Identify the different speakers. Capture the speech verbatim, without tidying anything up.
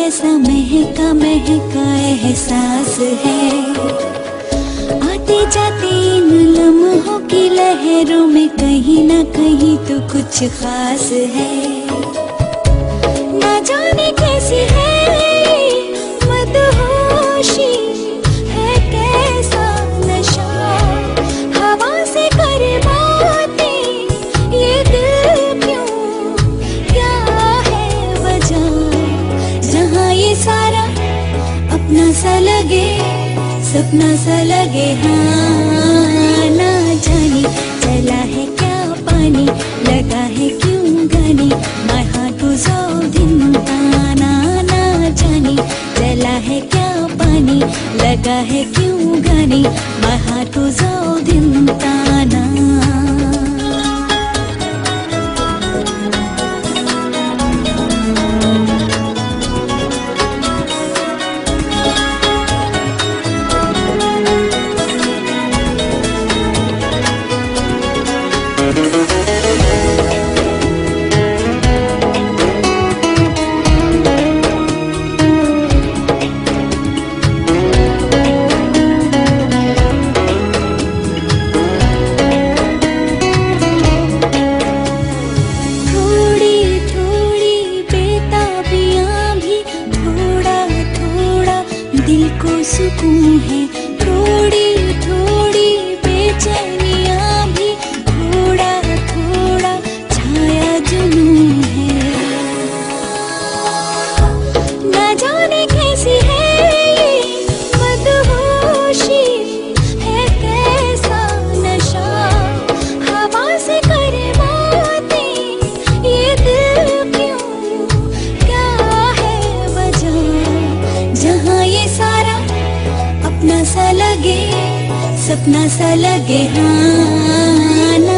Speaker 1: कैसा महका महका एहसास है। आते जाते इन लम्हों की लहरों में कहीं ना कहीं तो कुछ खास है। ना जाने कैसी है मदहोशी, है कैसा नशा, हवा से करे बातें ये दिल क्यों, क्या है वजह। जहाँ ये सारा अपना सा लगे, सपना सा लगे, हाँ ना जाने चला है क्या पानी, लगा है क्यों गाने, my heart goes all दिन ताना। ना जाने चला है क्या पानी, लगा है क्यों गाने, my heart goes all दिन ताना। दिल को सुकून है, थोड़ी थोड़ी बेचैनियाँ भी, थोड़ा थोड़ा छाया जुनून है। ना जाने कैसी है ये मदहोशी, है कैसा नशा, हवा से करे बातें ये दिल क्यों, क्या है वजह। जहाँ ये सारा अपना सा लगे, सपना सा लगे, हाँ।